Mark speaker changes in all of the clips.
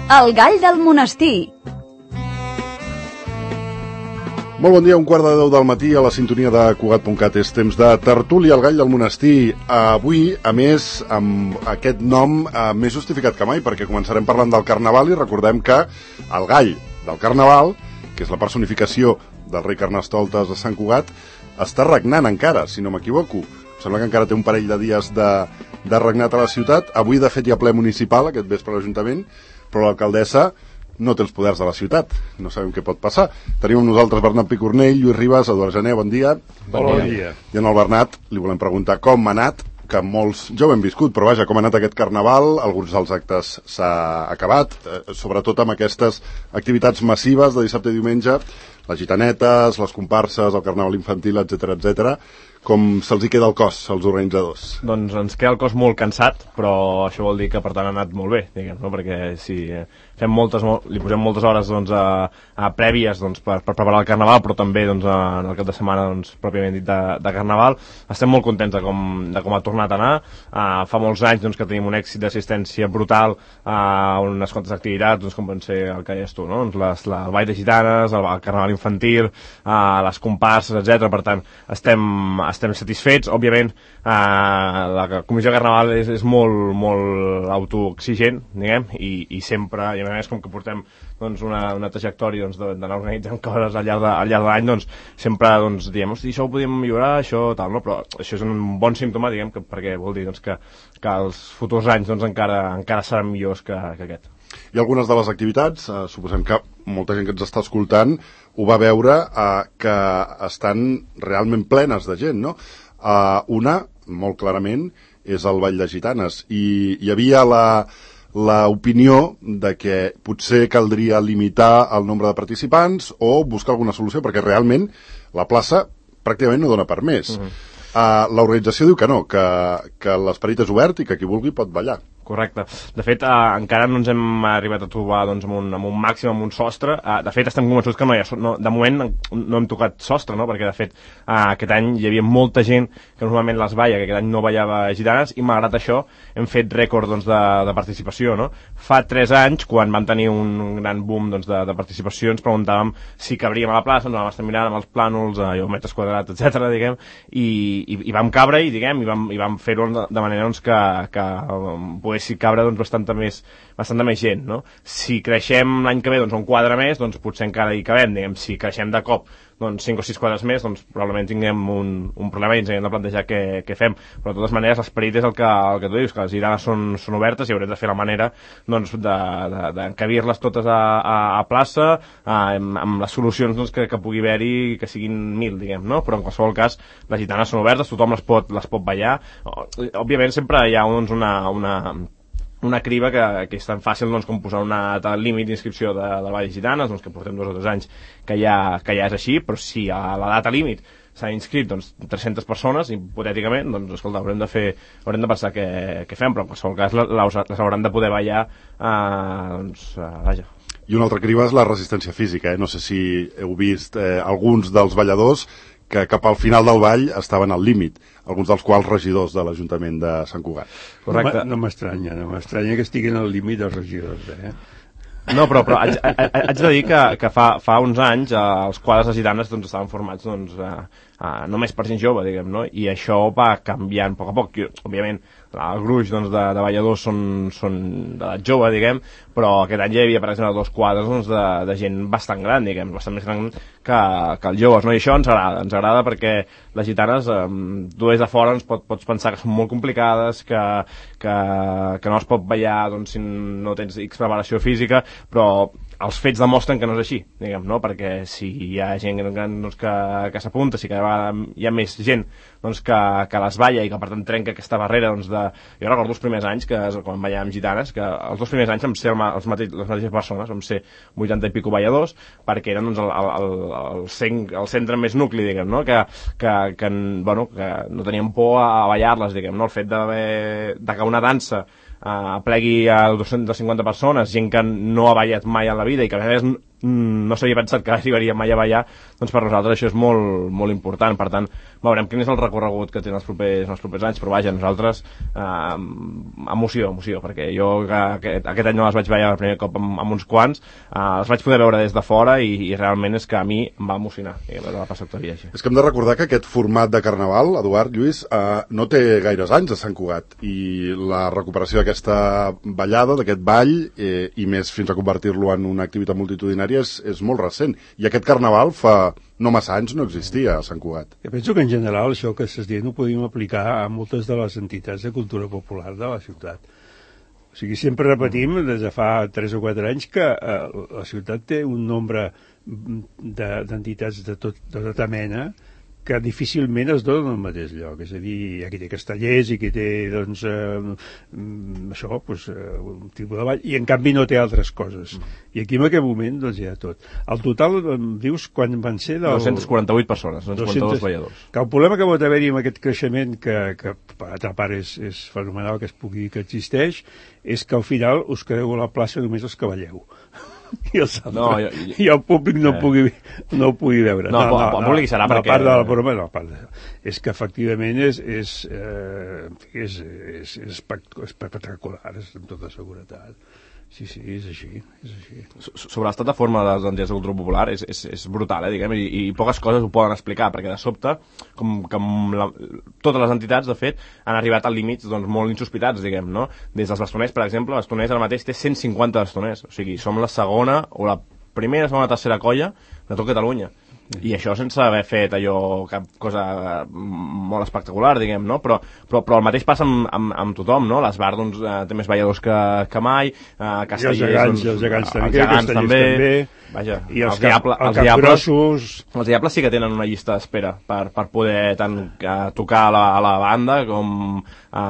Speaker 1: El gall del monestir.
Speaker 2: Molt bon dia, 1:15 del matí a la sintonia de Cugat.cat. És temps de tertúlia, el gall del monestir. Avui, a més, amb aquest nom més justificat que mai, perquè començarem parlant del Carnaval i recordem que el gall del Carnaval, que és la personificació del rei Carnestoltes de Sant Cugat, està regnant encara, si no m'equivoco. Sembla que encara té un parell de dies de regnat a la ciutat. Avui, de fet, hi ha ple municipal, aquest vespre a l'Ajuntament, però l'alcaldessa no té els poders de la ciutat. No sabem què pot passar. Tenim amb nosaltres Bernat Picornell, Lluís Ribas, Eduard Gené, bon dia.
Speaker 3: Bon dia.
Speaker 2: I en el Bernat li volem preguntar com ha anat, que molts ja ho hem viscut, però vaja, com ha anat aquest Carnaval. Alguns dels actes s'ha acabat, sobretot amb aquestes activitats massives de dissabte i diumenge, les gitanetes, les comparses, el Carnaval infantil, etc. Com se'ls hi queda el cos, als organitzadors?
Speaker 3: Doncs ens queda el cos molt cansat, però això vol dir que per tant ha anat molt bé, diguem, no? Perquè si fem li posem moltes hores doncs, a prèvies doncs, per preparar el Carnaval, però també doncs, en el cap de setmana doncs, pròpiament dit de Carnaval, estem molt contents de com ha tornat a anar. Fa molts anys doncs, que tenim un èxit d'assistència brutal a unes quantes activitats, doncs, com pot ser el que deies tu, no? Doncs el ball de gitanes, el Carnaval infantil, les comparses, etc. Per tant, estem satisfets. Òbviament, la comissió de Carnaval és molt autoexigent, diguem, i sempre, i a més com que portem doncs, una trajectòria doncs, d'anar organitzant coses al llarg de l'any, doncs, sempre doncs, diem, hosti, això ho podíem millorar, això tal, no? Però això és un bon símptoma, diguem, perquè vol dir doncs, que els futurs anys doncs, encara seran millors que aquest.
Speaker 2: I algunes de les activitats, suposem que molta gent que ens està escoltant ho va veure, que estan realment plenes de gent, no? Una, molt clarament, és el Ball de Gitanes, i hi havia l'opinió de que potser caldria limitar el nombre de participants o buscar alguna solució, perquè realment la plaça pràcticament no dona per més. L'organització diu que no, que l'esperit és obert i que qui vulgui pot ballar.
Speaker 3: Correcte. De fet, encara no ens hem arribat a trobar doncs, amb un màxim, amb un sostre. De fet, estem convençuts que de moment no hem tocat sostre, no? Perquè, de fet, aquest any hi havia molta gent que normalment les balla, que aquest any no ballava gitanes, i malgrat això hem fet rècord doncs, de participació. No? Fa 3 anys, quan vam tenir un gran boom doncs, de participació, ens preguntàvem si cabríem a la plaça, ens vam estar mirant amb els plànols, metres quadrats, etc. diguem, i vam cabre i vam fer-ho de manera doncs, que poguessi cabre doncs, bastanta més gent, no? Si creixem l'any que ve doncs, un quadre més, doncs potser encara hi cabem, diguem. Si creixem de cop doncs, 5 o 6 quadres més, doncs probablement tinguem un problema i ens haguem de plantejar què fem. Però de totes maneres l'esperit és el que tu dius, que les gitanes són obertes i haurem de fer la manera doncs, d'encabir-les totes a plaça, amb les solucions doncs, que pugui haver-hi, que siguin 1.000, diguem, no? Però en qualsevol cas les gitanes són obertes, tothom les pot ballar. Òbviament sempre hi ha doncs, una criba que és tan fàcil doncs, com posar una data límit d'inscripció del Ball de Gitanes, doncs, que portem 2 o 3 anys que ja és així, però si a la data límit s'han inscrit doncs, 300 persones, hipotèticament, doncs, escolta, haurem de pensar què fem, però en qualsevol cas les hauran de poder ballar, vaja.
Speaker 2: I una altra criba és la resistència física, No sé si heu vist alguns dels balladors que cap al final del ball estaven al límit, alguns dels quals regidors de l'Ajuntament de Sant Cugat.
Speaker 3: Correcte.
Speaker 4: No m'estranya que estiguin al límit els regidors,
Speaker 3: No, però haig de dir que fa uns anys els quadres de gitanes doncs, estaven formats doncs, només per gent jove, diguem, no? I això va canviant a poc a poc. Òbviament, el gruix doncs, de balladors són d'edat jove, diguem, però aquest any ja hi havia, per exemple, 2 quadres doncs, de gent bastant gran, diguem, bastant més gran que els joves, no? I això ens agrada perquè les gitanes, tu des de fora pots pensar que són molt complicades, que no es pot ballar doncs, si no tens X preparació física, però els fets demostren que no és així, diguem, no? Perquè si hi ha gent gran doncs, que s'apunta, si cada vegada hi ha més gent doncs, que les balla i que per tant trenca aquesta barrera doncs, jo recordo els primers anys que quan ballàvem gitanes, que els 2 primers anys vam ser les mateixes persones, vam ser 80 i pico balladors, perquè eren doncs, el centre més nucli, diguem, no? Que no teníem por a ballar-les, diguem, no? El fet de que una dansa plegui a 250 persones, gent que no ha ballat mai a la vida i que a més no s'havia pensat que arribaria mai a ballar, doncs per nosaltres això és molt, molt important. Per tant, veurem quin és el recorregut que tenen els propers anys, però vaja, nosaltres emoció, perquè jo aquest any no les vaig ballar el primer cop amb uns quants, els vaig poder veure des de fora i realment és que a mi em va emocionar veure la passactoria així.
Speaker 2: És que hem de recordar que aquest format de carnaval, Eduard, Lluís, no té gaires anys a Sant Cugat, i la recuperació d'aquesta ballada, d'aquest ball, i més fins a convertir-lo en una activitat multitudinària és molt recent. I aquest carnaval fa no massa anys no existia a Sant Cugat.
Speaker 4: Jo penso que en general això que s'està dient ho podíem aplicar a moltes de les entitats de cultura popular de la ciutat. O sigui, sempre repetim des de fa 3 o 4 anys que la ciutat té un nombre d'entitats de tota mena que difícilment es donen al mateix lloc. És a dir, hi ha qui té castellers i qui té, doncs, això, doncs, un tipus de ball, i en canvi no té altres coses. I aquí en aquest moment, doncs, hi ha tot. El total, dius, quan van ser...
Speaker 3: 248 persones, 242 balladors.
Speaker 4: Que el problema que pot haver-hi amb aquest creixement, que per altra part és fenomenal que es pugui dir que existeix, és que al final us quedeu a la plaça només els que balleu. I el públic no ho pugui veure.
Speaker 3: El públic serà perquè...
Speaker 4: part de la broma, és que efectivament és espectacular, és amb tota seguretat. Sí, és així.
Speaker 3: Sobre l'estat de forma de les entitats de cultura popular és brutal, diguem, i poques coses ho poden explicar, perquè de sobte, totes les entitats, de fet, han arribat a límits doncs, molt insospitats, diguem, no? Des dels bastoners, per exemple, Bastoners ara mateix té 150 bastoners, o sigui, som la segona o la primera, segona, tercera colla de tot Catalunya. I això sense haver fet allò, cap cosa molt espectacular, diguem, no? Però el mateix passa amb tothom, no? L'Esbar, doncs, té més balladors que mai, Castellers...
Speaker 4: I els gegants també.
Speaker 3: Vaja,
Speaker 4: i els capgrossos...
Speaker 3: Els Diables sí que tenen una llista d'espera per poder tant tocar a la banda com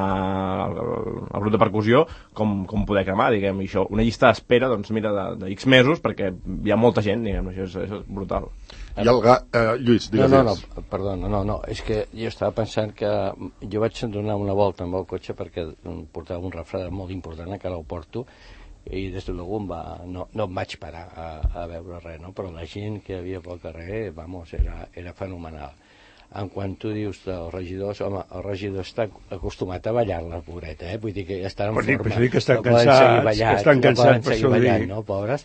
Speaker 3: al grup de percussió com poder cremar, diguem, i això, una llista d'espera, doncs mira, de X mesos, perquè hi ha molta gent, diguem, això és brutal.
Speaker 2: I el Lluís, digues.
Speaker 5: No, és que jo estava pensant que jo vaig donar una volta amb el cotxe perquè portava un refredat molt important, encara el porto, i des de luego no em vaig parar a veure res, no? Però la gent que hi havia pel carrer, vamos, era fenomenal. En quan tu dius dels regidors, home, el regidor està acostumat a ballar la pobreta, vull dir que ja estan en forma,
Speaker 4: que estan cansats,
Speaker 5: per seguir ballant, no, pobres,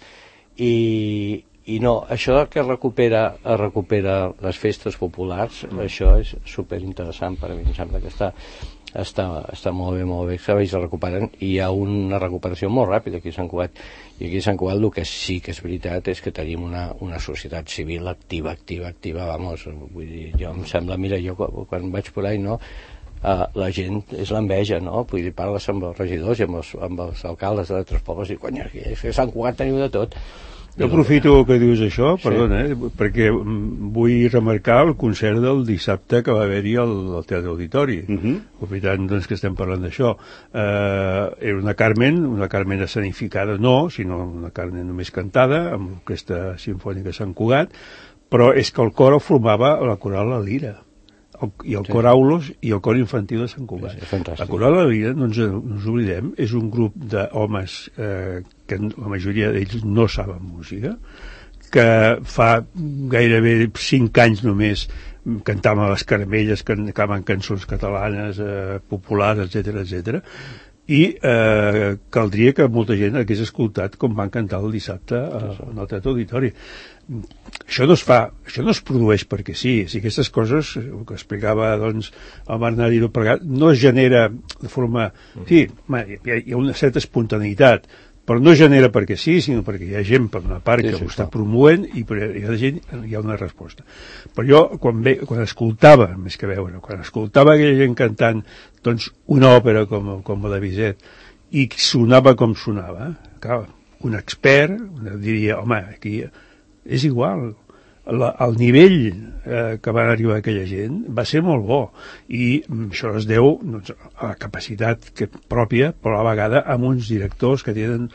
Speaker 5: i no, això que recupera les festes populars, això és superinteressant per a mi, em sembla que està molt bé, que vagi recuperant, i hi ha una recuperació molt ràpida aquí a Sant Cugat, i aquí a Sant Cugat el que sí que és veritat és que tenim una societat civil activa, vamos, vull dir, jo em sembla, mira, jo quan vaig por ahí, no, la gent és l'enveja, no? Vull dir, parles amb els regidors i amb els alcaldes d'altres pobles i cony, és que a Sant Cugat teniu de tot.
Speaker 4: Jo aprofito que dius això, perdona, perquè vull remarcar el concert del dissabte que va haver-hi al Teatre Auditori, aprofitant doncs, que estem parlant d'això. Era una Carmen escenificada no, sinó una Carmen només cantada, amb l'Orquestra Simfònica Sant Cugat, però és que el cor el formava la Coral La Lira, i el cor Aulos i el cor infantil de Sant Cugat. La Coral La Lira, no ens oblidem, és un grup d'homes que la majoria d'ells no saben música, que fa gairebé 5 anys només cantaven a les caramelles, cantaven cançons catalanes, populars, etc. I caldria que molta gent hagués escoltat com van cantar el dissabte al Teatre Auditori. Això no es produeix perquè sí, aquestes coses, el que explicava doncs, el Bernat del Pregat, no es genera de forma... Sí, hi ha una certa espontaneïtat, però no genera perquè sí, sinó perquè hi ha gent per una part que ho està promovent i hi ha una resposta. Però jo, quan escoltava, més que veure, quan escoltava aquella gent cantant doncs, una òpera com la de Bizet i sonava com sonava, clar, un expert diria, home, aquí és igual, el nivell que van arribar aquella gent va ser molt bo, i això es deu doncs, a la capacitat pròpia, però a la vegada amb uns directors que tenen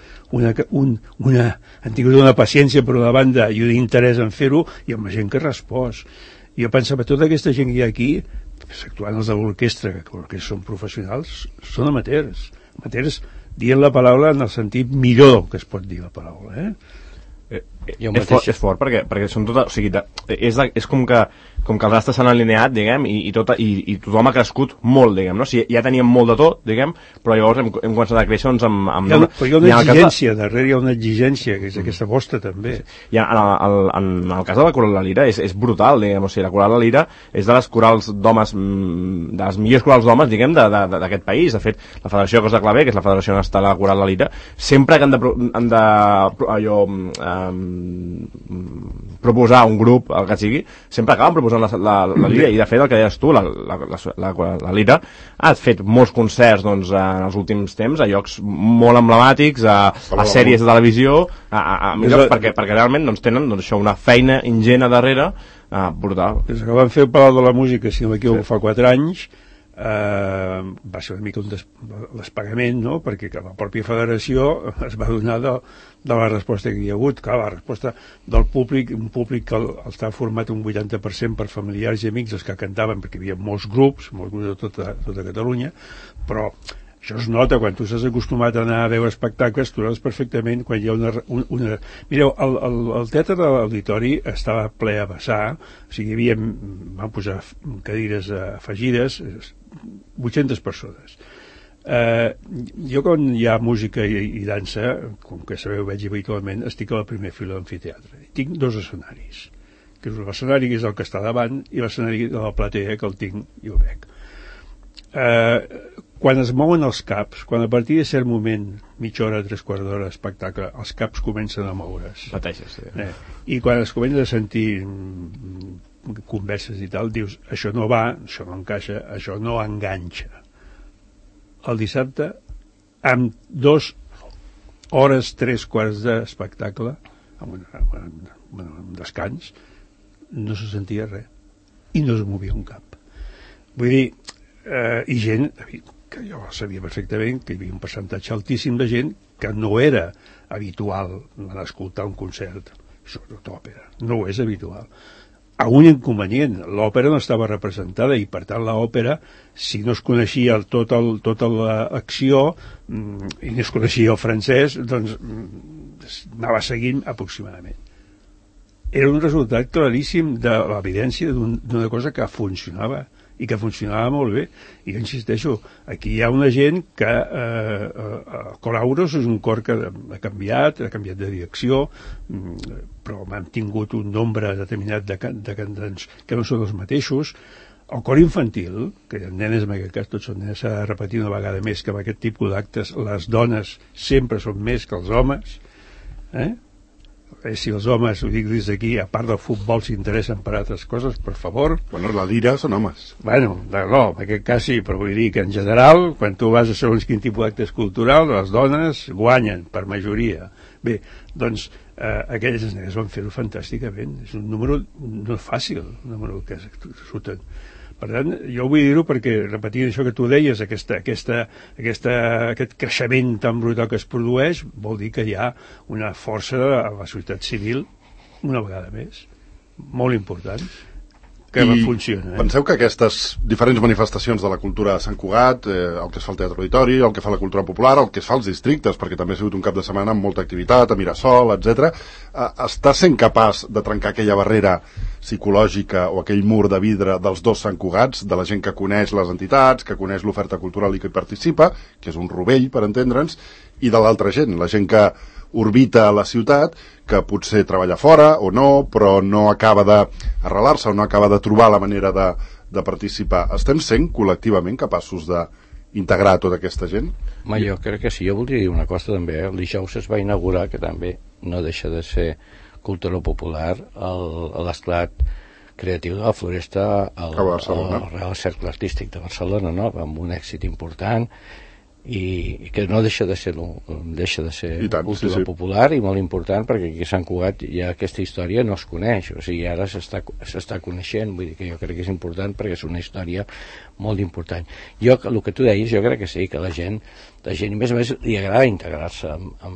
Speaker 4: han tingut una paciència per una banda i un interès en fer-ho, i amb la gent que respòs. Jo pensava, tota aquesta gent que hi ha aquí, actuant els de l'orquestra, que són professionals, són amateurs dient la paraula en el sentit millor que es pot dir la paraula,
Speaker 3: És fort perquè són tot, o sigui, és com que els astres s'han alineat, diguem, i tothom ha crescut molt, diguem, no? O sigui, ja teníem molt de tot, diguem, però llavors hem començat a créixer doncs, amb
Speaker 4: però hi ha una exigència, darrere hi ha una exigència, que és aquesta vostra també.
Speaker 3: I en el cas de la Coral La Lira és brutal, diguem, o sigui, la Coral La Lira és de les corals d'homes, de les millors corals d'homes, diguem, d'aquest país. De fet, la Federació de Cos de Claver, que és la federació on està la Coral La Lira, sempre que han de proposar un grup, el que sigui, sempre acaben proposant la Lira, i de fet el que deies tu, la Lira ha fet molts concerts doncs, en els últims temps a llocs molt emblemàtics, a sèries de televisió, a llocs perquè realment doncs, tenen doncs, això, una feina ingent a darrere brutal.
Speaker 4: Des que van fer el Palau de la Música, si no m'equivoco, fa 4 anys, va ser una mica un despagament, no? Perquè la pròpia federació es va donar de la resposta que hi ha hagut. Clar, la resposta del públic, un públic que està format un 80% per familiars i amics, els que cantaven, perquè hi havia molts grups de tota Catalunya, però això es nota quan tu s'has acostumat a anar a veure espectacles, tu veus perfectament quan hi ha una... Mireu, el teatre de l'Auditori estava ple a vessar, o sigui, van posar cadires afegides, 800 persones. Jo quan hi ha música i dansa, com que sabeu veig habitualment, estic a la primera fila de l'amfiteatre. Tinc 2 escenaris, que és l'escenari que és el que està davant i l'escenari de la platea que el tinc i el veig. Quan es mouen els caps, quan a partir de cert moment, mitja hora, 3/4 d'hora d'espectacle, els caps comencen a moure's.
Speaker 3: Pateixes, sí.
Speaker 4: I quan es comença a sentir converses i tal, dius, això no va, això no encaixa, això no enganxa. El dissabte, amb 2 hores, 3/4 d'espectacle, amb un descans, no se sentia res. I no es movia un cap. Vull dir, i gent, que jo sabia perfectament que hi havia un percentatge altíssim de gent que no era habitual en escoltar un concert, sobretot òpera, no ho és habitual. A un inconvenient, l'òpera no estava representada i per tant l'òpera, si no es coneixia tota l'acció i no es coneixia el francès, doncs anava seguint aproximadament. Era un resultat claríssim de l'evidència d'una cosa que funcionava i que funcionava molt bé. I jo insisteixo, aquí hi ha una gent que el Cor Auros és un cor que ha canviat de direcció, però han tingut un nombre determinat de cantants que no són els mateixos. El cor infantil, que hi ha nenes, en aquest cas tots són nenes, s'ha de repetir una vegada més que en aquest tipus d'actes les dones sempre són més que els homes, si els homes, ho dic des d'aquí, a part del futbol s'interessen per altres coses, per favor.
Speaker 2: Bueno, la Lira són homes.
Speaker 4: Bueno, no, en aquest cas sí, però vull dir que en general, quan tu vas a segons quin tipus d'actes cultural, les dones guanyen per majoria. Bé, doncs aquelles nenes van fer-ho fantàsticament. És un número no fàcil, un número que surten. Per tant, jo vull dir-ho perquè, repetint això que tu deies, aquest creixement tan brutal que es produeix, vol dir que hi ha una força a la societat civil, una vegada més, molt important, que funciona.
Speaker 2: Penseu que aquestes diferents manifestacions de la cultura a Sant Cugat, el que es fa al Teatre Auditori, el que fa la cultura popular, el que es fa als districtes, perquè també ha sigut un cap de setmana amb molta activitat, a Mirasol, etc., està sent capaç de trencar aquella barrera psicològica o aquell mur de vidre dels dos Sant Cugats, de la gent que coneix les entitats, que coneix l'oferta cultural i que hi participa, que és un rovell, per entendre'ns, i de l'altra gent, la gent que orbita a la ciutat, que potser treballa fora o no, però no acaba d'arrelar-se o no acaba de trobar la manera de participar. Estem sent col·lectivament capaços d'integrar tota aquesta gent?
Speaker 5: Home, jo crec que sí. Jo voldria dir una cosa també. El dijous es va inaugurar, que també no deixa de ser cultura popular, l'esclat creatiu de la Floresta al Real Cercle Artístic de Barcelona, no? Amb un èxit important, i que no deixa de ser cultura popular i molt important, perquè aquí a Sant Cugat ja aquesta història no es coneix, o sigui, ara s'està coneixent, vull dir que jo crec que és important perquè és una història molt important. Jo, el que tu deies, jo crec que sí, que la gent i més a més li agrada integrar-se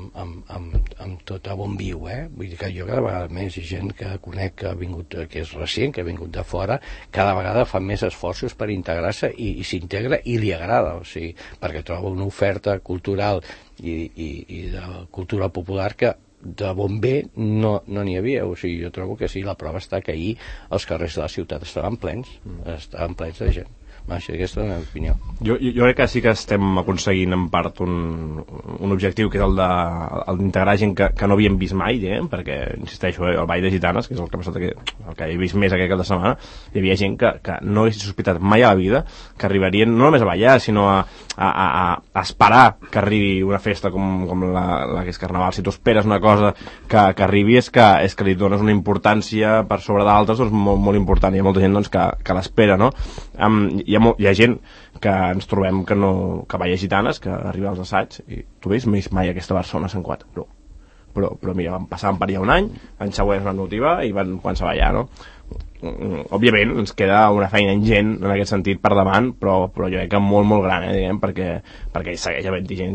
Speaker 5: amb tot a on viu, vull dir que jo cada vegada més hi ha gent que conec que ha vingut, que és recient, que ha vingut de fora, cada vegada fa més esforços per integrar-se i s'integra i li agrada, o sigui, perquè troba una oferta cultural i de cultura popular que de bomber no n'hi havia. O sigui, jo trobo que sí, la prova està que ahir els carrers de la ciutat estaven plens de gent. Així, aquesta és la meva opinió.
Speaker 3: Jo crec que sí que estem aconseguint en part un objectiu, que és el d'integrar gent que no havíem vist mai, perquè, insisteixo, el Ball de Gitanes, que és el que ha passat el que he vist més aquest cap de setmana, hi havia gent que no hagués sospitat mai a la vida que arribarien no només a ballar, sinó a esperar que arribi una festa com la que és Carnaval. Si tu esperes una cosa que arribi, és que li dones una importància per sobre d'altres, doncs molt, molt important. Hi ha molta gent doncs, que l'espera, no? Hi ha gent que ens trobem que balla gitanes, que arriba als assaigs i tu veus mai aquesta Barcelona a Sant Cugat, no. Però mira, passaven per allà un any, l'any següent es van motivar i van començar a ballar, no? Òbviament ens queda una feina ingent en aquest sentit per davant, però jo crec que molt, molt gran, diguem, perquè segueix havent-hi gent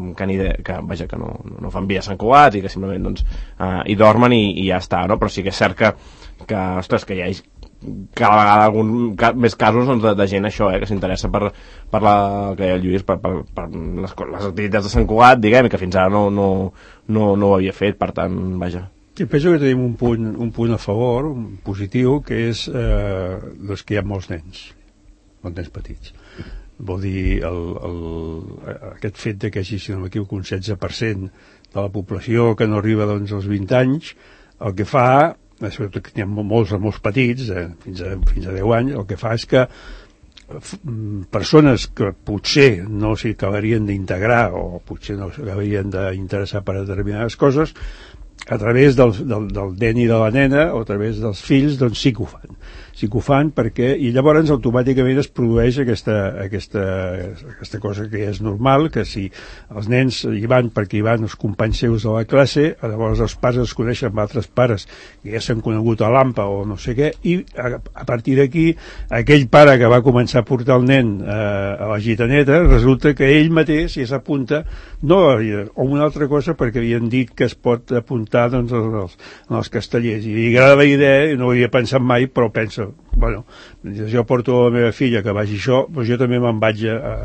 Speaker 3: que no fan vida a Sant Cugat i que simplement doncs, hi dormen i ja està, no? Però sí que és cert que ostres, que hi ha cada vegada més casos doncs, de gent això, que s'interessa per el que deia el Lluís, per les activitats de Sant Cugat, diguem, i que fins ara no ho havia fet, per tant, vaja.
Speaker 4: Sí, penso que tenim un punt a favor, un positiu, que és que hi ha molts nens petits. Vol dir, aquest fet que hi hagi, si no m'equivoco, un 16% de la població que no arriba doncs, als 20 anys, el que fa, sobretot que n'hi ha molts petits, fins a 10 anys, el que fa és que persones que potser no s'hi acabarien d'integrar o potser no s'acabarien d'interessar per determinades coses, a través del nen i de la nena o a través dels fills, doncs sí que ho fan perquè, i llavors automàticament es produeix aquesta cosa que és normal, que si els nens hi van perquè hi van els companys seus de la classe, llavors els pares es coneixen amb altres pares que ja s'han conegut a l'AMPA o no sé què, i a partir d'aquí aquell pare que va començar a portar el nen a la gitaneta, resulta que ell mateix ja s'apunta, no o una altra cosa, perquè havien dit que es pot apuntar doncs, als castellers, i li agrada la idea, no ho havia pensat mai, però pensa, bueno, jo porto la meva filla que vagi això, però jo també me'n vaig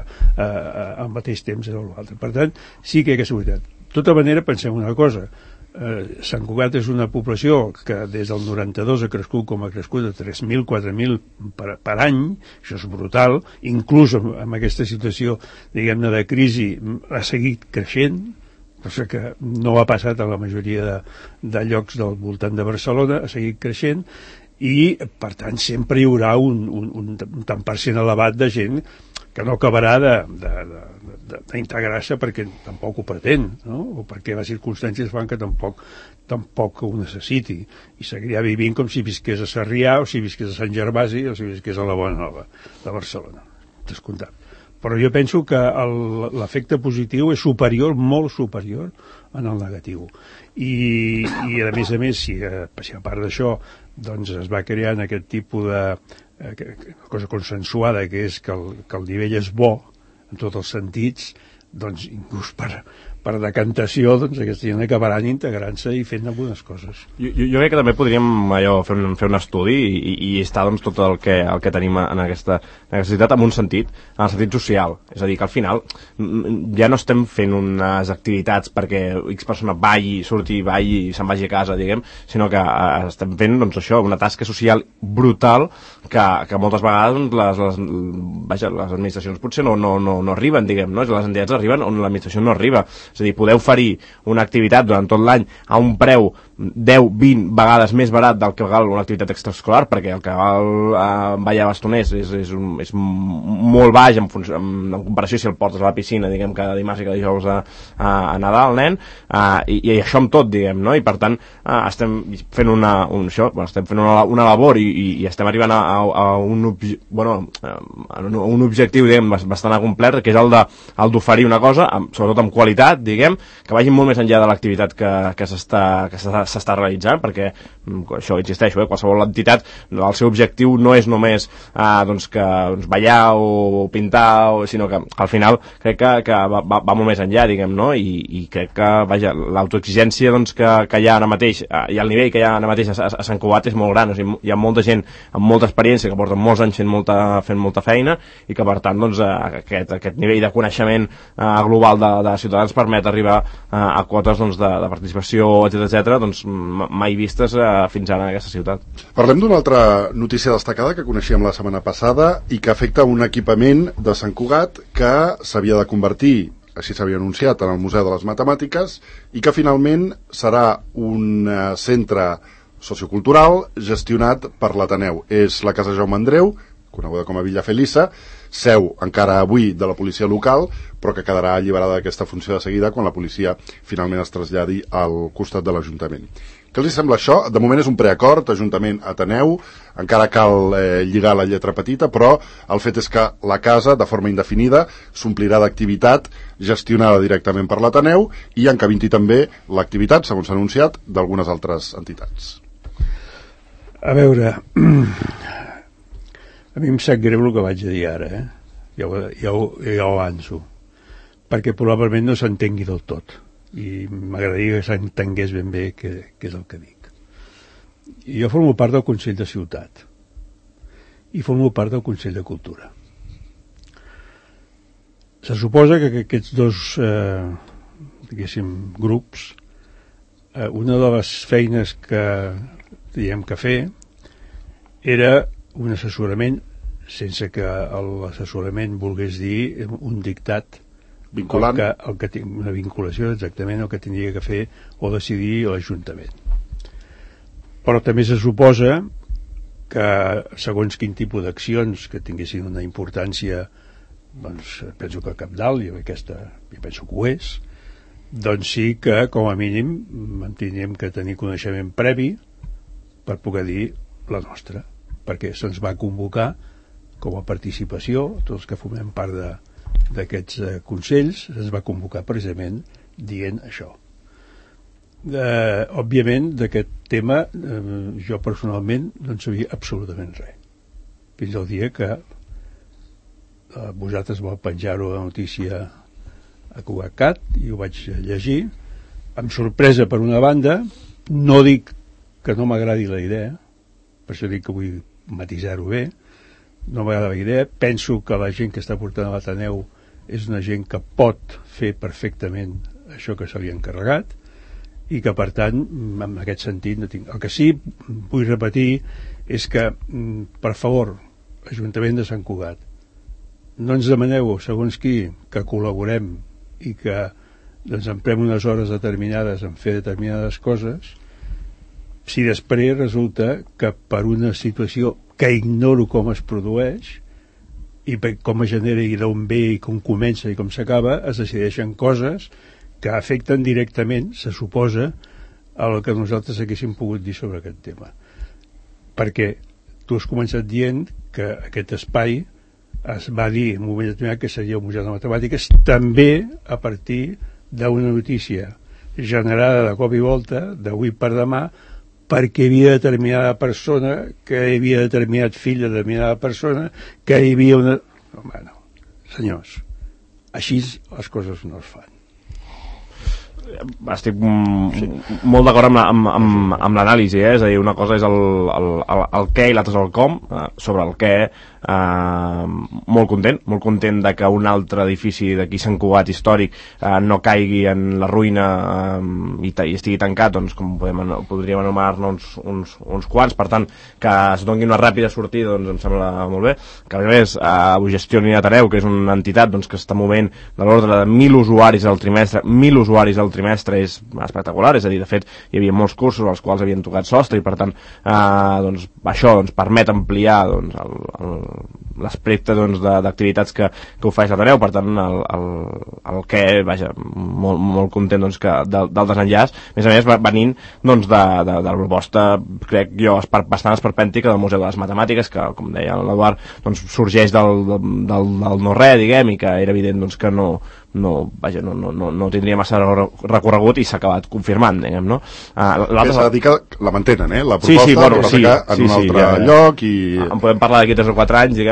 Speaker 4: al mateix temps o l'altre. Per tant, sí que hi ha seguretat. De tota manera, pensem una cosa, Sant Cugat és una població que des del 92 ha crescut com ha crescut de 3.000, 4.000 per any, això és brutal, inclús amb aquesta situació, diguem-ne, de crisi, ha seguit creixent, cosa que no ha passat a la majoria de llocs del voltant de Barcelona, ha seguit creixent, i per tant sempre hi haurà un tant per cent elevat de gent que no acabarà d'integrar-se perquè tampoc ho pretén, no? O perquè les circumstàncies fan que tampoc ho necessiti, i seguirà vivint com si visqués a Sarrià o si visqués a Sant Gervasi o si visqués a la Bonanova de Barcelona, descomptat. Però jo penso que l'efecte positiu és superior, molt superior en el negatiu, i a més, si a part d'això doncs es va creant aquest tipus de cosa consensuada, que és que el nivell és bo en tots els sentits, doncs inclús per decantació, doncs aquesta gent acabaran integrant-se i fent algunes coses.
Speaker 3: Jo crec que també podríem fer un estudi i estar doncs, tot el que tenim en aquesta ciutat en un sentit, en el sentit social. És a dir, que al final ja no estem fent unes activitats perquè X persona surti i balli i se'n vagi a casa, diguem, sinó que estem fent doncs, això, una tasca social brutal que moltes vegades les administracions potser no arriben, diguem, no? Les entitats arriben on l'administració no arriba. És a dir, poder oferir una activitat durant tot l'any a un preu 10-20 vegades més barat del que val una activitat extraescolar, perquè el que val ballar bastoners és molt baix en comparació si el portes a la piscina, diguem, cada dimarts i cada dijous a nedar el nen, i això amb tot, diguem, no? I per tant estem fent una labor i estem arribant a un objectiu, diguem, bastant acomplert, que és el d'oferir una cosa, sobretot amb qualitat, diguem, que vagi molt més enllà de l'activitat que s'està realitzant, perquè això, insisteixo, qualsevol entitat, el seu objectiu no és només ballar o pintar, sinó que al final crec que va molt més enllà, diguem, no? I crec que, vaja, l'autoexigència doncs, que hi ha ara mateix, i el nivell que hi ha ara mateix a Sant Cugat és molt gran, o sigui, hi ha molta gent amb molta experiència que porten molts anys fent molta feina, i que per tant doncs, aquest nivell de coneixement global de ciutadans permet arribar a quotes doncs, de participació, etc doncs, mai vistes fins ara en aquesta ciutat.
Speaker 2: Parlem d'una altra notícia destacada que coneixíem la setmana passada i que afecta un equipament de Sant Cugat que s'havia de convertir, així s'havia anunciat, en el Museu de les Matemàtiques i que finalment serà un centre sociocultural gestionat per l'Ateneu. És la Casa Jaume Andreu, coneguda com a Villa Felisa, seu encara avui de la policia local, però que quedarà alliberada d'aquesta funció de seguida quan la policia finalment es traslladi al costat de l'Ajuntament. Què els sembla això? De moment és un preacord, Ajuntament-Ateneu, encara cal lligar la lletra petita, però el fet és que la casa, de forma indefinida, s'omplirà d'activitat gestionada directament per l'Ateneu i encabinti també l'activitat, segons s'ha anunciat, d'algunes altres entitats.
Speaker 4: A veure, a mi em sap greu el que vaig a dir ara, ja ho avanço, perquè probablement no s'entengui del tot i m'agradaria que s'entengués ben bé què és el que dic. Jo formo part del Consell de Ciutat i formo part del Consell de Cultura. Se suposa que aquests dos diguéssim grups, una de les feines que teníem que fer era un assessorament sense que l'assessorament volgués dir un dictat
Speaker 2: vinculant,
Speaker 4: una vinculació exactament el que tindria que fer o decidir l'Ajuntament. Però també se suposa que segons quin tipus d'accions que tinguessin una importància, doncs penso que cabdal, jo penso que ho és, doncs sí que com a mínim tindríem que tenir coneixement previ per poder dir la nostra, perquè se'ns va convocar com a participació, tots que formem part d'aquests consells, se'ns va convocar precisament dient això. Òbviament, d'aquest tema jo personalment no en sabia absolutament res. Fins al dia que vosaltres vau penjar-ho a la notícia a Cugat i ho vaig llegir, amb sorpresa per una banda, no dic que no m'agradi la idea, per això dic que vull matisar-ho bé, no m'agrada la idea, penso que la gent que està portant a l'Ateneu és una gent que pot fer perfectament això que se li ha encarregat i que per tant en aquest sentit no tinc. El que sí vull repetir és que per favor, Ajuntament de Sant Cugat, no ens demaneu segons qui que col·laborem i que doncs emprem unes hores determinades en fer determinades coses si després resulta que per una situació que ignoro com es produeix i com es genera i d'on ve i com comença i com s'acaba, es decideixen coses que afecten directament, se suposa, el que nosaltres haguéssim pogut dir sobre aquest tema. Perquè tu has començat dient que aquest espai es va dir en un moment determinat que seria el Museu de Matemàtiques també a partir d'una notícia generada de cop i volta, d'avui per demà, perquè hi havia determinada persona, que hi havia determinat fill de determinada persona, que hi havia una... Home, no. Senyors, així les coses no es fan.
Speaker 3: Estic molt d'acord amb l'anàlisi, és a dir, una cosa és el què i l'altra és el com. Sobre el què molt content de que un altre edifici d'aquí Sant Cugat històric no caigui en la ruïna i estigui tancat, doncs com podríem anomenar-ne uns quants, per tant que es doni una ràpida sortida, doncs em sembla molt bé, que a més ho gestioni Ateneu, que és una entitat doncs, que està movent de l'ordre de 1.000 usuaris al trimestre. 1.000 usuaris al trimestre és espectacular, és a dir, de fet hi havia molts cursos als quals havien tocat sostre i per tant doncs, això doncs, permet ampliar doncs, l'aspecte doncs, d'activitats que ofereix l'Ateneu, per tant el que, vaja, molt content doncs, del desenllaç, a més venint doncs, de la proposta, crec jo, bastant esperpèntica del Museu de les Matemàtiques, que com deia l'Eduard, doncs, sorgeix del no-res, diguem, i que era evident doncs, que no tindria massa recorregut i s'ha acabat confirmant, diguem, no?
Speaker 2: S'ha de dir que la mantenen, la proposta,
Speaker 3: sí,
Speaker 2: en un altre lloc i...
Speaker 3: En podem parlar d'aquí 3 o 4 anys, diguem,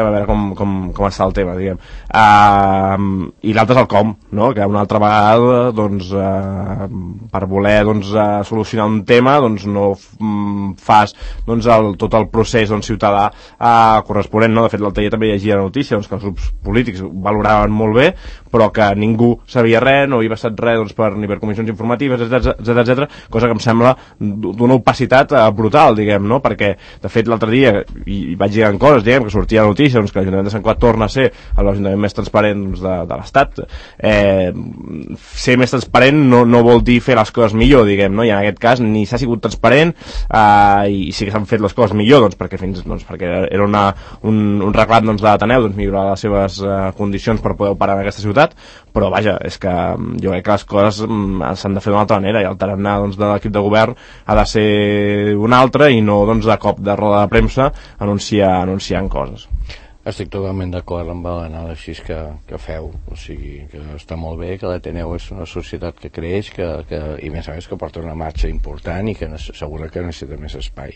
Speaker 3: a veure com està el tema, diguem. I l'altre és el com, no? Que una altra vegada, doncs, per voler doncs, solucionar un tema, doncs no fas doncs, tot el procés doncs, ciutadà corresponent, no? De fet, l'altre dia també llegia la notícia doncs, que els grups polítics ho valoraven molt bé, però que ningú sabia res, no havia passat res doncs, ni per comissions informatives, etc, cosa que em sembla d'una opacitat brutal, diguem, no? Perquè, de fet, l'altre dia hi vaig llegir coses, diguem, que sortia la notícia doncs, que l'Ajuntament de Sant Cugat torna a ser l'Ajuntament més transparent doncs, de l'Estat. Ser més transparent no vol dir fer les coses millor, diguem, no? I en aquest cas ni s'ha sigut transparent i sí que s'han fet les coses millor, doncs, perquè era un reclam doncs, de l'Ateneu doncs, millorar les seves condicions per poder operar en aquesta ciutat, però vaja, és que jo crec que les coses s'han de fer d'una altra manera i el tarannà doncs, de l'equip de govern ha de ser un altre i no doncs, de cop de roda de premsa anunciant coses.
Speaker 5: Estic totalment d'acord amb l'anàlisi que feu, o sigui, que està molt bé, que l'Ateneu és una societat que creix, i a més que porta una marxa important i que segura que necessita més espai.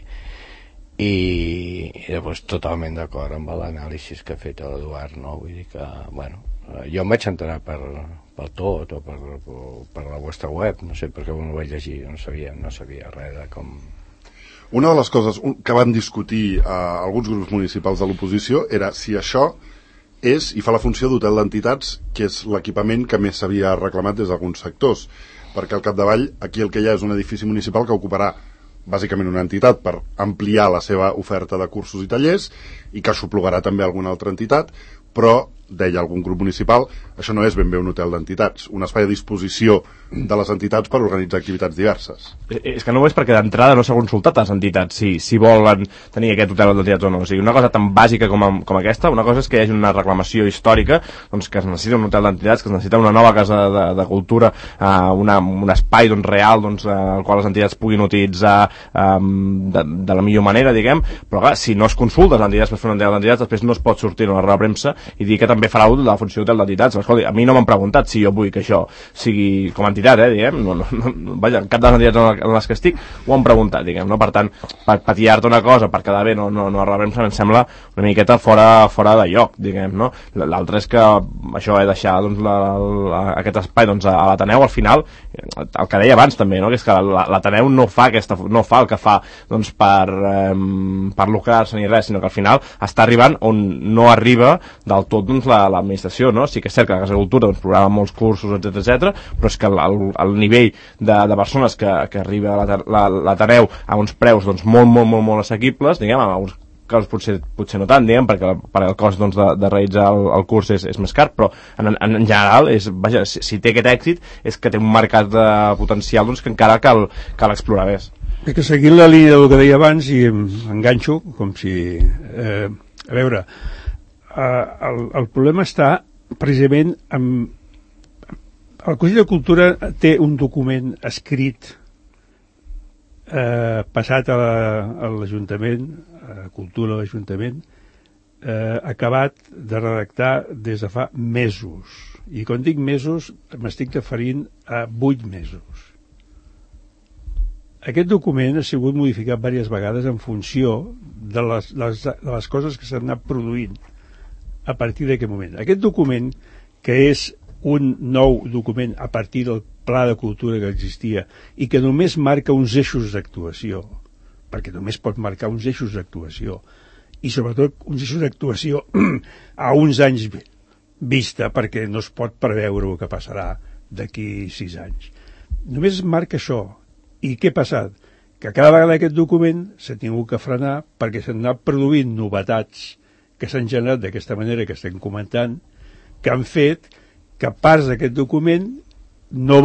Speaker 5: I llavors totalment d'acord amb l'anàlisi que ha fet l'Eduard, no? Vull dir que, bueno, jo em vaig enterar per tot o per la vostra web, no sé per què ho vaig llegir, no sabia res de com...
Speaker 2: Una de les coses que van discutir alguns grups municipals de l'oposició era si això és i fa la funció d'hotel d'entitats, que és l'equipament que més s'havia reclamat des d'alguns sectors, perquè al capdavall aquí el que hi ha és un edifici municipal que ocuparà bàsicament una entitat per ampliar la seva oferta de cursos i tallers i que aixoplugarà també alguna altra entitat, però deia algun grup municipal, això no és ben bé un hotel d'entitats, un espai a disposició de les entitats per organitzar activitats diverses.
Speaker 3: És que no ho és perquè d'entrada no s'ha consultat a les entitats si volen tenir aquest hotel d'entitats o no. O sigui, una cosa tan bàsica com aquesta, una cosa és que hi hagi una reclamació històrica, doncs que es necessita un hotel d'entitats, que es necessita una nova casa de cultura, un espai doncs, real doncs, el qual les entitats puguin utilitzar de la millor manera, diguem, però clar, si no es consulta les entitats per fer un hotel d'entitats, després no es pot sortir a la roda de premsa i dir que també farà la funció d'hotel d'entitats. Escolti, a mi no m'han preguntat si jo vull que això sigui com a entitat, diguem, vaja, cap de les entitats en les que estic ho han preguntat, diguem, no? Per tant, per patillar-te una cosa, per quedar bé, no a la premsa, em sembla una miqueta fora de lloc, diguem, no? L'altre és que això, deixar doncs, aquest espai doncs, a l'Ateneu, al final, el que deia abans també, no? Que és que l'Ateneu no fa el que fa doncs, per lucrar-se ni res, sinó que al final està arribant on no arriba del tot doncs, l'administració, no? Sí que és cert que la Casa de Cultura doncs, programa molts cursos, etc, però és que el nivell de persones que arriba a l'Ateneu a uns preus doncs, molt assequibles, diguem, en alguns casos potser no tant, diguem, perquè el cost doncs, de realitzar el curs és més car, però en general vaja, si té aquest èxit és que té un mercat potencial doncs, que encara cal explorar més.
Speaker 4: És que seguint la línia del que deia abans i em enganxo com si a veure, el problema està precisament amb el Consell de Cultura té un document escrit passat a l'Ajuntament, a Cultura de l'Ajuntament, acabat de redactar des de fa mesos, i quan dic mesos m'estic referint a 8 mesos. Aquest document ha sigut modificat diverses vegades en funció de les coses que s'han anat produint a partir d'aquest moment. Aquest document, que és un nou document a partir del Pla de Cultura que existia i que només marca uns eixos d'actuació, perquè només pot marcar uns eixos d'actuació, i sobretot uns eixos d'actuació a uns anys vista, perquè no es pot preveure el que passarà d'aquí 6 anys. Només marca això. I què ha passat? Que cada vegada aquest document s'ha tingut que frenar perquè s'han anat produint novetats que s'han generat d'aquesta manera que estem comentant, que han fet que parts d'aquest document no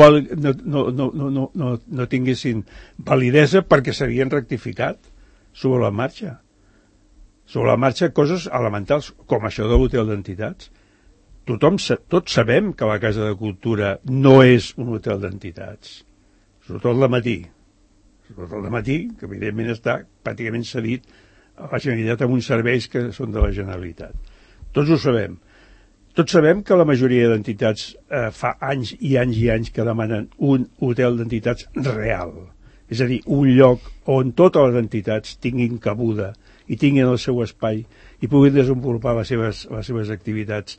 Speaker 4: tinguessin validesa perquè s'havien rectificat sobre la marxa. Sobre la marxa coses elementals, com això de l'hotel d'entitats. Tots sabem que la Casa de Cultura no és un hotel d'entitats. Sobretot al matí. Sobretot al matí, que evidentment està pràcticament cedit a la Generalitat amb uns serveis que són de la Generalitat. Tots ho sabem. Tots sabem que la majoria d'entitats fa anys i anys i anys que demanen un hotel d'entitats real. És a dir, un lloc on totes les entitats tinguin cabuda i tinguin el seu espai i puguin desenvolupar les seves activitats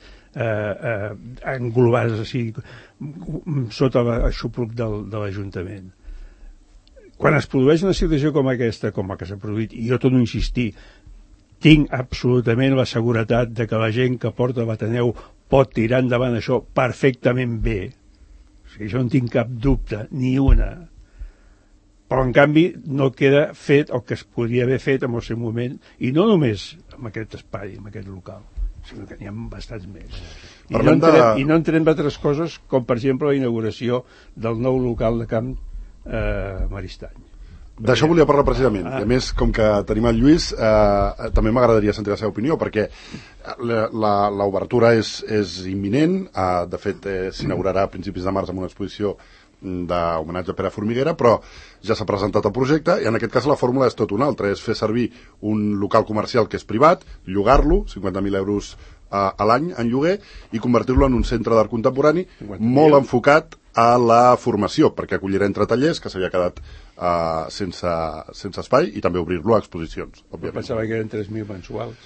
Speaker 4: englobades així sota l'aixopluc de l'Ajuntament. Quan es produeix una situació com aquesta, com la que s'ha produït, i jo torno a insistir, tinc absolutament la seguretat de que la gent que porta l'Ateneu pot tirar endavant això perfectament bé. O sigui, jo no tinc cap dubte, ni una. Però, en canvi, no queda fet el que es podria haver fet en el seu moment, i no només en aquest espai, en aquest local, sinó que n'hi ha bastants més. I no entrem d'altres coses, com, per exemple, la inauguració del nou local de camp Maristany.
Speaker 2: D'això volia parlar precisament. I a més, com que tenim el Lluís, també m'agradaria sentir la seva opinió, perquè l'obertura és imminent. De fet, s'inaugurarà a principis de març amb una exposició d'homenatge a Pere Formiguera, però ja s'ha presentat el projecte, i en aquest cas la fórmula és tot una altra, és fer servir un local comercial que és privat, llogar-lo, 50.000 euros a l'any en lloguer, i convertir-lo en un centre d'art contemporani molt enfocat a la formació, perquè acollirà entre tallers, que s'havia quedat sense espai, i també obrir-lo a exposicions, òbviament.
Speaker 4: Pensava que eren 3.000 mensuals.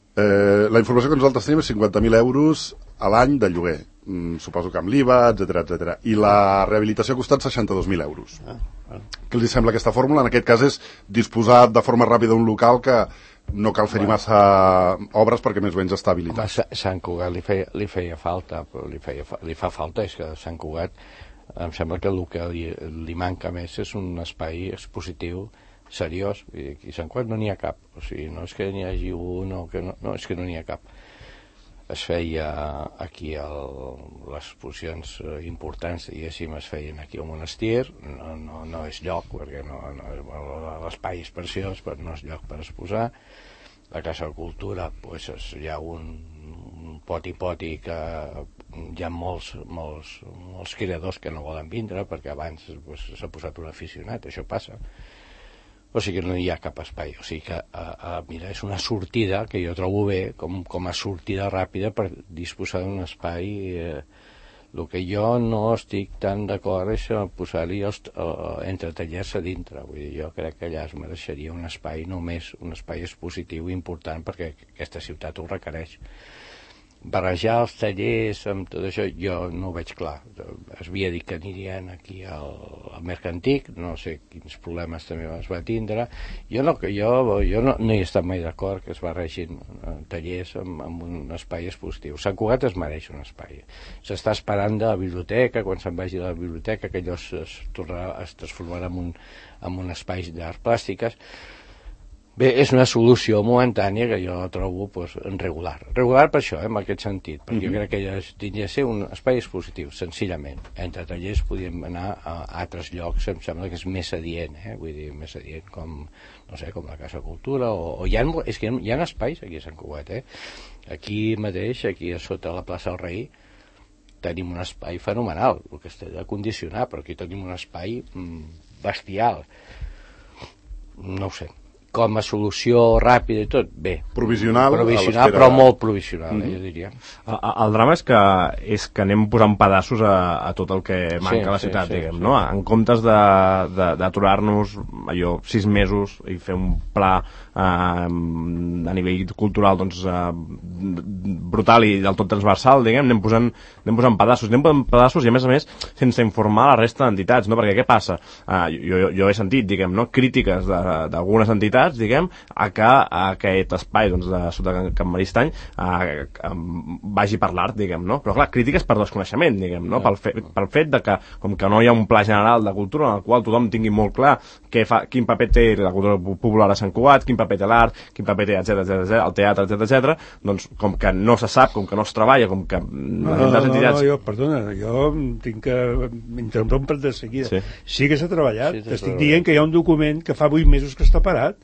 Speaker 2: La informació que nosaltres tenim és 50.000 euros a l'any de lloguer, suposo que amb l'IVA, etc. I la rehabilitació ha costat 62.000 euros. Què els sembla aquesta fórmula? En aquest cas és disposar de forma ràpida un local que no cal fer-hi massa obres perquè més o menys està habilitat.
Speaker 5: Sant Cugat li feia falta, però li fa falta, és que Sant Cugat em sembla que el que li manca més és un espai expositiu seriós, i a Sant Cugat no n'hi ha cap, o sigui, no és que n'hi hagi un o que no, és que no n'hi ha cap. Es feia aquí les exposicions importants, diguéssim, es feien aquí al monestir, no és lloc, perquè l'espai és preciós, però no és lloc per exposar. La Casa de Cultura, doncs, hi ha un poti que hi ha molts creadors que no volen vindre, perquè abans s'ha posat un aficionat, això passa. O sigui que no hi ha cap espai, o sigui que mira, és una sortida que jo trobo bé com a sortida ràpida per disposar d'un espai. El que jo no estic tan d'acord és posar-hi entre tallers a dintre, vull dir, jo crec que allà es mereixeria un espai només, un espai expositiu important, perquè aquesta ciutat ho requereix. Barrejar els tallers amb tot això jo no ho veig clar. Es havia dit que anirien aquí al Mercantic, no sé quins problemes també es va tindre. Jo no hi he estat mai d'acord que es barregin tallers amb un espai expositiu. Sant Cugat es mereix un espai. S'està esperant de la biblioteca, quan se'n vagi de la biblioteca, que allò es transformarà en un espai d'arts plàstiques. Bé, és una solució momentània que jo la trobo regular. Regular per això, en aquest sentit, perquè jo crec que hauria de ser un espai expositiu, senzillament. Entre tallers podríem anar a altres llocs, em sembla que és més adient, vull dir, més adient com, no sé, com la Casa de Cultura, és que hi ha espais aquí a Sant Cugat, Aquí mateix, aquí a sota la plaça del Rei, tenim un espai fenomenal, el que està de condicionar, però aquí tenim un espai bestial. No ho sé. Com a solució ràpida i tot, bé.
Speaker 2: Provisional,
Speaker 5: però molt provisional, jo diria.
Speaker 3: El drama és que anem posant pedaços a tot el que manca a la ciutat, diguem, no? En comptes d'aturar-nos allò 6 mesos i fer un pla a nivell cultural brutal i del tot transversal, diguem, anem posant pedaços, i a més sense informar la resta d'entitats, no? Perquè què passa? Jo he sentit, diguem, no? Crítiques d'algunes entitats, diguem, a que aquest espai de sota Can Maristany vagi per l'art, diguem, no? Però clar, crítiques per desconeixement, diguem, no? Pel fet de que, com que no hi ha un pla general de cultura en el qual tothom tingui molt clar quin paper té la cultura popular a Sant Cugat, quin paper té l'art, quin paper té, etc, el teatre, etc, doncs com que no se sap, com que no es treballa, com que les entitats...
Speaker 4: Perdona, jo tinc que interrompre de seguida. Sí que s'ha treballat, t'estic dient que hi ha un document que fa 8 mesos que està parat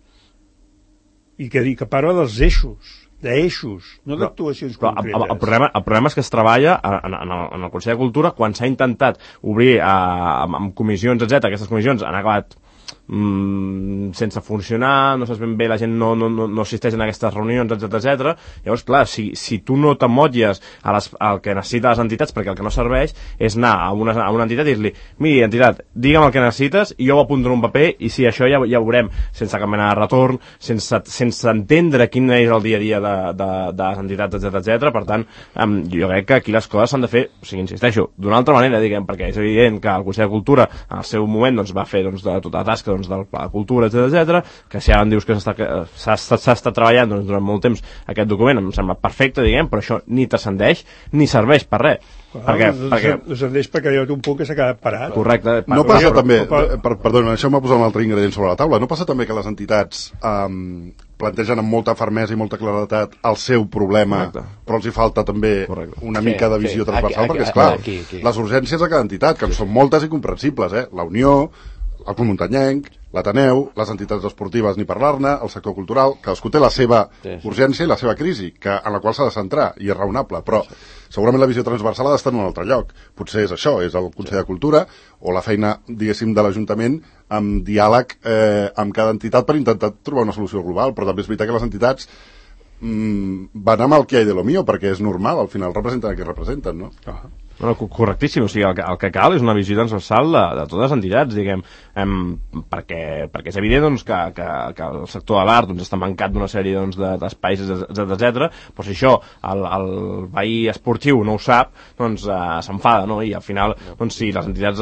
Speaker 4: i que parla dels d'eixos, no d'actuacions concretes.
Speaker 3: El problema és que es treballa en el Consell de Cultura quan s'ha intentat obrir amb comissions, etc. Aquestes comissions han acabat sense funcionar, no saps ben bé, la gent no assisteix en aquestes reunions, etc. Llavors, clar, si tu no t'amotlles al que necessiten les entitats, perquè el que no serveix és anar a una entitat i dir-li, miri, entitat, digue'm el que necessites i jo ho apunto en un paper i si això ja ho veurem, sense cap mena de retorn, sense entendre quin és el dia a dia de les entitats, etc. Per tant, jo crec que aquí les coses s'han de fer, o sigui, insisteixo, d'una altra manera, diguem, perquè és evident que el Consell de Cultura en el seu moment doncs, va fer tota la tasca del Pla de Cultura, etc. Que si ara em dius que s'ha estat treballant durant molt temps aquest document, em sembla perfecte, diguem, però això ni transcendeix ni serveix per res.
Speaker 4: No serveix perquè hi ha un punt que s'ha quedat parat.
Speaker 3: Correcte.
Speaker 2: No passa també, perdona, deixeu-me posar un altre ingredient sobre la taula, no passa també que les entitats plantegen amb molta fermesa i molta claredat el seu problema, però els hi falta també una mica de visió transversal, perquè és clar, les urgències de cada entitat, que són moltes i comprensibles, la Unió, el Club Muntanyenc, l'Ateneu, les entitats esportives ni parlar-ne, el sector cultural, cadascú té la seva urgència i la seva crisi, en la qual s'ha de centrar, i és raonable, però segurament la visió transversal ha d'estar en un altre lloc. Potser és això, és el Consell de Cultura, o la feina, diguéssim, de l'Ajuntament amb diàleg amb cada entitat per intentar trobar una solució global, però també és veritat que les entitats van amb el que hi ha de lo mío, perquè és normal, al final representen el que representen, no?
Speaker 3: No, correctíssim, o sigui, el que cal és una visió transversal de totes les entitats, diguem, perquè és evident doncs, que el sector de l'art doncs, està mancat d'una sèrie doncs, d'espais, etc. Però si això el veí esportiu no ho sap, doncs s'enfada, no? I al final, doncs, si les entitats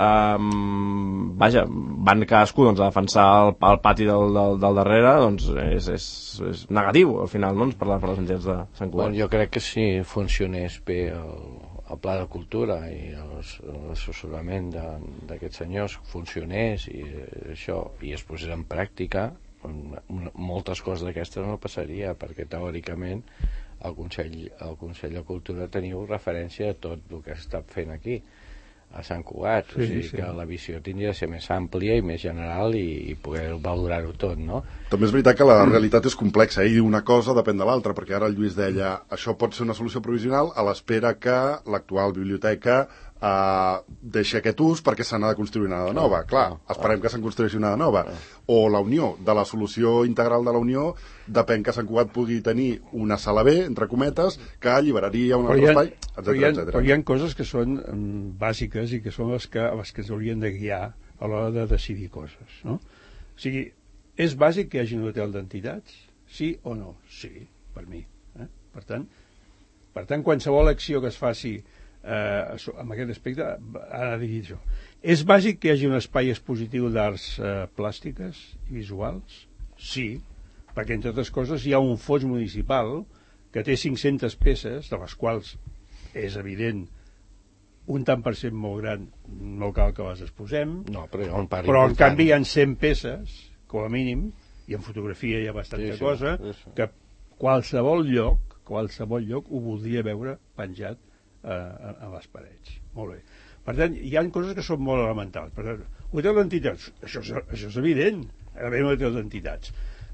Speaker 3: van cadascú doncs, a defensar el pati del darrere, doncs és negatiu, al final, no? Per les entitats de Sant Cugat.
Speaker 5: Bueno, jo crec que si funcionés bé el Pla de Cultura i l'assessorament d'aquests senyors funcionés i això i es posés en pràctica, moltes coses d'aquestes no passaria, perquè teòricament el Consell de Cultura teniu referència a tot el que s'està fent aquí a Sant Cugat, o sigui que la visió tindria de ser més àmplia i més general i poder valorar-ho tot, no?
Speaker 2: També és veritat que la realitat és complexa, i una cosa depèn de l'altra, perquè ara el Lluís deia això pot ser una solució provisional a l'espera que l'actual biblioteca deixi aquest ús perquè se n'ha de construir una de nova. Clar, esperem que se'n construeixi una de nova. O la Unió, de la solució integral de la Unió, depèn que Sant Cugat pugui tenir una sala B, entre cometes, que alliberaria un altre espai, etc.
Speaker 4: Però hi ha coses que són bàsiques i que són les que ens haurien de guiar a l'hora de decidir coses, no? O sigui, és bàsic que hi hagi un hotel d'entitats? Sí o no? Sí, per mi. Per tant, qualsevol acció que es faci en aquest aspecte ha de dir això. És bàsic que hi hagi un espai expositiu d'arts plàstiques i visuals? Sí, perquè entre altres coses hi ha un fons municipal que té 500 peces, de les quals és evident un tant per cent molt gran, no cal que les exposem, però en canvi hi ha 100 peces, com a mínim, i en fotografia hi ha bastanta cosa, que qualsevol lloc ho voldria veure penjat a les parets. Molt bé. Per tant, hi ha coses que són molt elementals. Per tant, hotel d'entitats, això és evident, ha d'haver un hotel d'entitats.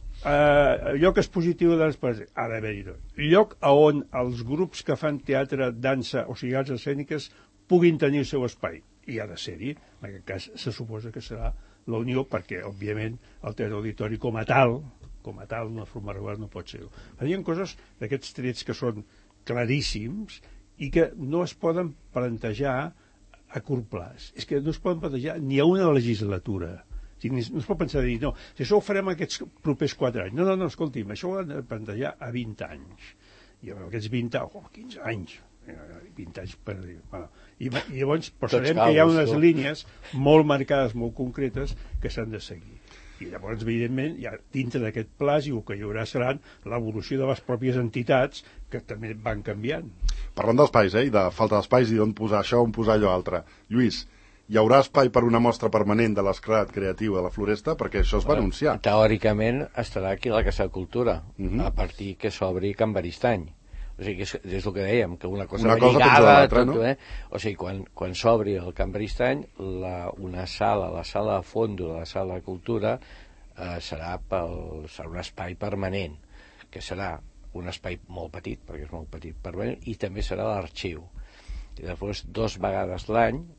Speaker 4: Lloc expositiu de les parets, ha d'haver-hi tot. Lloc on els grups que fan teatre, dansa o sigui, arts escèniques puguin tenir el seu espai. I ha de ser-hi. En aquest cas se suposa que serà la Unió, perquè, òbviament, el teatre auditori com a tal, d'una forma regular, no pot ser-ho. Hi ha coses d'aquests trets que són claríssims i que no es poden plantejar a curt plaç. És que no es poden plantejar ni a una legislatura. O sigui, no es pot pensar dir, no, si això ho farem aquests propers 4 anys. No, escolti'm, això ho han de plantejar a 20 anys. I aquests 20 anys, 15 anys, 20 anys per dir. Bueno, i llavors posarem que hi ha unes línies molt marcades, molt concretes, que s'han de seguir. I llavors, evidentment, ja dintre d'aquest pla el que hi haurà serà l'evolució de les pròpies entitats que també van canviant.
Speaker 2: Parlant d'espais, i de falta d'espais i d'on posar això, on posar allò altre. Lluís, hi haurà espai per una mostra permanent de l'esclat creatiu de la Floresta? Perquè això es va anunciar.
Speaker 5: Teòricament estarà aquí a la Casa de Cultura, a partir que s'obri Can Baristany. O sigui, és el que dèiem, que una cosa lligada a tot, no? O sigui, quan s'obri el Can Baristany, la sala de fondo de la sala de cultura serà un espai permanent, que serà un espai molt petit, perquè és molt petit permanent, i també serà l'arxiu. I després, 2 vegades l'any,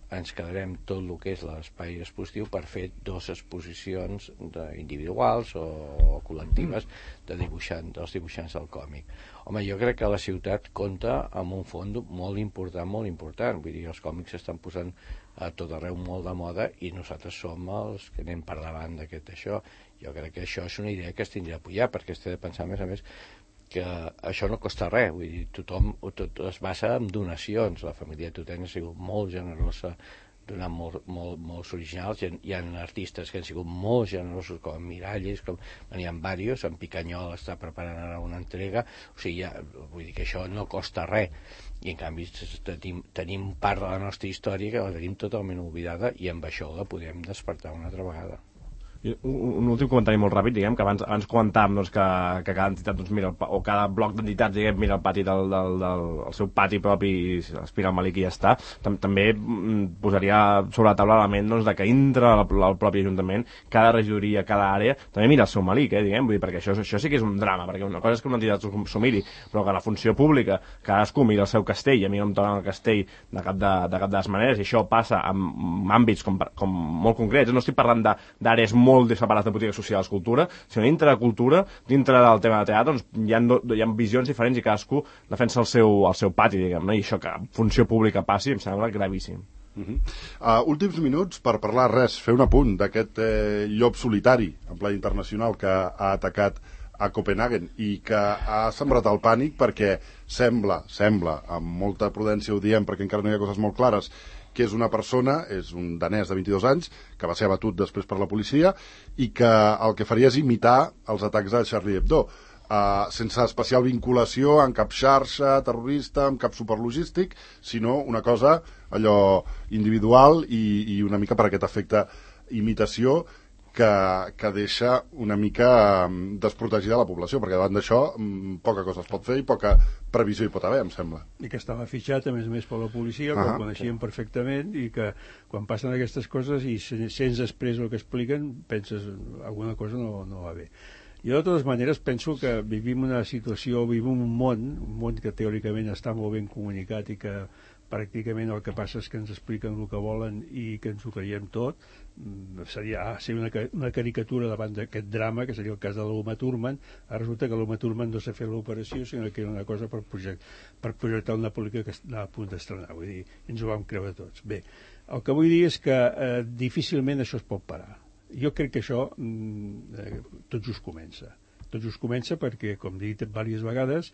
Speaker 5: ens quedarem tot el que és l'espai expositiu per fer 2 exposicions individuals o col·lectives dels dibuixants del còmic. Home, jo crec que la ciutat compta amb un fons molt important. Vull dir, els còmics s'estan posant a tot arreu molt de moda i nosaltres som els que anem per davant això. Jo crec que això és una idea que es tindria d'apoyar, perquè s'ha de pensar, a més, que això no costa res. Vull dir, tot es basa en donacions. La família Tutén ha sigut molt generosa, donant molts originals. Hi ha artistes que han sigut molt generosos, com Miralles, n'hi ha diversos. En Picanyol està preparant ara una entrega. O sigui, vull dir que això no costa res. I en canvi tenim part de la nostra història que la tenim totalment oblidada i amb això la podem despertar una altra vegada.
Speaker 3: Un últim comentari molt ràpid, diguem, que abans comentàvem doncs, que cada entitat mira o cada bloc d'entitats mira el pati el seu pati propi i aspira al Malik i ja està. També posaria sobre la taula l'element doncs, de que dintre el propi Ajuntament cada regidoria, cada àrea també mira el seu Malik, diguem, vull dir, perquè això sí que és un drama, perquè una cosa és que una entitat s'ho miri, però que la funció pública cadascú mira el seu castell i a mi no em toca el castell de cap de les maneres, i això passa en àmbits com molt concrets. No estic parlant d'àrees molt separats de polítiques socials, cultura, sinó dintre de cultura, dintre del tema de teatre, doncs hi ha visions diferents i cadascú defensa el seu pati, diguem, no? I això que funció pública passi em sembla gravíssim.
Speaker 2: Últims minuts per parlar fer un apunt d'aquest llop solitari en pla internacional que ha atacat a Copenhagen i que ha sembrat el pànic perquè sembla, amb molta prudència ho diem perquè encara no hi ha coses molt clares, que és una persona, és un danès de 22 anys, que va ser abatut després per la policia i que el que faria és imitar els atacs de Charlie Hebdo, sense especial vinculació amb cap xarxa terrorista, amb cap superlogístic, sinó una cosa allò individual i una mica per aquest efecte imitació que deixa una mica desprotegida la població, perquè davant d'això poca cosa es pot fer i poca previsió hi pot haver, em sembla.
Speaker 4: I que estava fitxat, a més per la policia, que ho coneixien perfectament, i que quan passen aquestes coses i sents després el que expliquen, penses alguna cosa no va bé. Jo, de totes maneres, penso que vivim una situació, vivim un món que teòricament està molt ben comunicat i que pràcticament el que passa és que ens expliquen el que volen i que ens ho creiem tot. Seria una caricatura davant d'aquest drama, que seria el cas de l'Uma Thurman. Ara resulta que l'Uma Thurman no s'ha fet l'operació, sinó que era una cosa per projectar una pel·lícula que està a punt d'estrenar. Vull dir, ens ho vam creure tots. Bé, el que vull dir és que difícilment això es pot parar. Jo crec que això tot just comença. Tot just comença perquè, com he dit diverses vegades,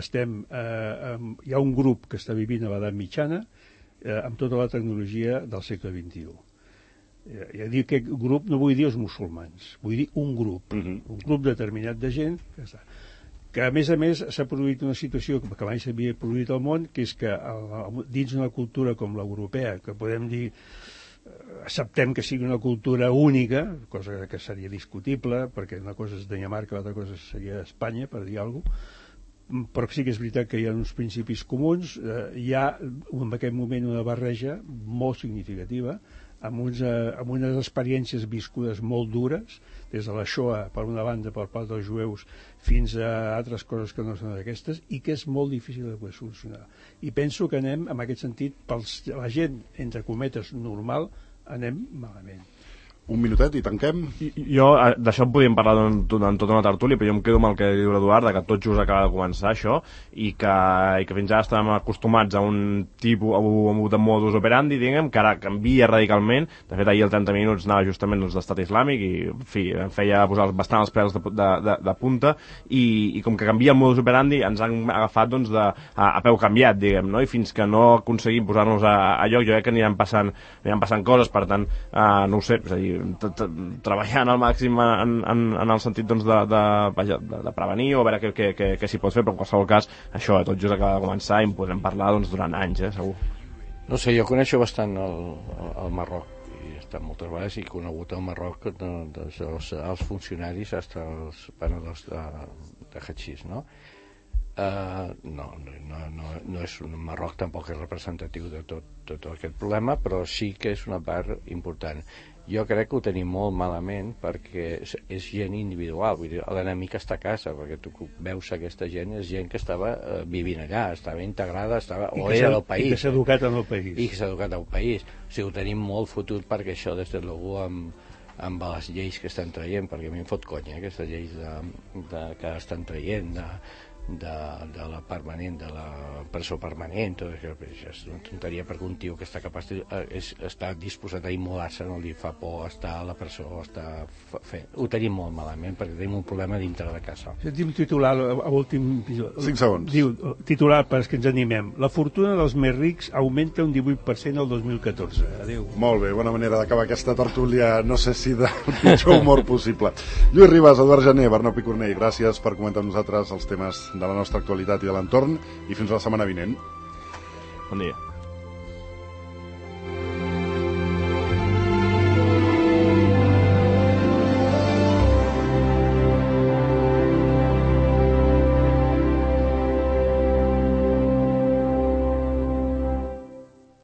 Speaker 4: hi ha un grup que està vivint a l'edat mitjana amb tota la tecnologia del segle XXI. I a dir aquest grup no vull dir els musulmans, vull dir un grup determinat de gent que a més s'ha produït una situació que mai s'havia produït al món, que és que dins una cultura com l'europea, que podem dir acceptem que sigui una cultura única, cosa que seria discutible, perquè una cosa és Dinamarca, l'altra cosa seria Espanya, per dir alguna cosa, però sí que és veritat que hi ha uns principis comuns. Hi ha en aquest moment una barreja molt significativa amb unes experiències viscudes molt dures, des de la Shoah per una banda per part dels jueus fins a altres coses que no són d'aquestes, i que és molt difícil de poder solucionar. I penso que anem, en aquest sentit, la gent, entre cometes, normal, anem malament.
Speaker 2: Un minutet i tanquem.
Speaker 3: Jo, d'això en podríem parlar durant tota una tertúlia, però jo em quedo amb el que diu l'Eduard, que tot just acaba de començar això, i que fins ara estàvem acostumats a un tipus, a un modus operandi, diguem, que ara canvia radicalment. De fet, ahir el 30 minuts anava justament d'estat islàmic i, en fi, em feia posar bastant els pèls de punta, i com que canvia el modus operandi ens han agafat doncs, a peu canviat, diguem, no? I fins que no aconseguim posar-nos a lloc, jo crec que aniran passant coses, per tant, no ho sé, és a dir, treballant al màxim en el sentit doncs, de prevenir o a veure què s'hi pot fer, però en qualsevol cas això tot just acaba de començar i en podrem parlar doncs, durant anys, segur.
Speaker 5: No sé, jo coneixo bastant el Marroc i he estat moltes vegades i he conegut el Marroc els funcionaris fins als venedors de hachís, no? No és un Marroc, tampoc és representatiu de tot aquest problema, però sí que és una part important. Jo crec que ho tenim molt malament perquè és gent individual, vull dir, l'enemic està a casa, perquè tu veus aquesta gent, és gent que estava vivint allà, estava integrada, o era del país.
Speaker 4: I que s'ha educat en el país.
Speaker 5: I que s'ha educat al país. O sigui, ho tenim molt fotut perquè això, des de l'algú amb les lleis que estan traient, perquè a mi em fot conya, aquestes lleis que estan traient de la permanent, de la presó permanent, tot això és una tonteria, perquè un tio que està capaç està disposat a immolar-se, no li fa por estar a la presó, ho tenim molt malament perquè tenim un problema dintre de casa.
Speaker 4: Sentim titular a l'últim
Speaker 2: 5 segons.
Speaker 4: Diu, titular perquè ens animem: la fortuna dels més rics augmenta un 18% el 2014. Adéu.
Speaker 2: Molt bé, bona manera d'acabar aquesta tertúlia, no sé si de pitjor humor possible. Lluís Ribas, Eduard Jané, Bernat Picornell, gràcies per comentar amb nosaltres els temes de la nostra actualitat i de l'entorn, i fins la setmana vinent.
Speaker 3: Bon dia.